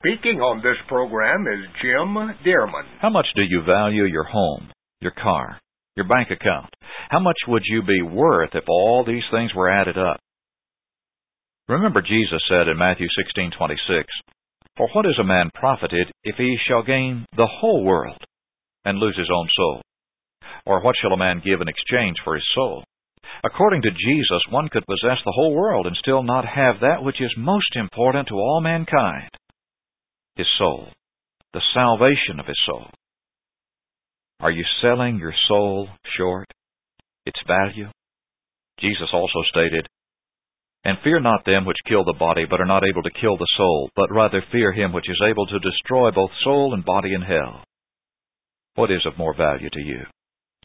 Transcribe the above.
Speaking on this program is Jim Dearman. How much do you value your home, your car, your bank account? How much would you be worth if all these things were added up? Remember Jesus said in Matthew 16:26, "For what is a man profited if he shall gain the whole world and lose his own soul? Or what shall a man give in exchange for his soul?" According to Jesus, one could possess the whole world and still not have that which is most important to all mankind, his soul, the salvation of his soul. Are you selling your soul short, its value? Jesus also stated, "And fear not them which kill the body, but are not able to kill the soul, but rather fear him which is able to destroy both soul and body in hell." What is of more value to you?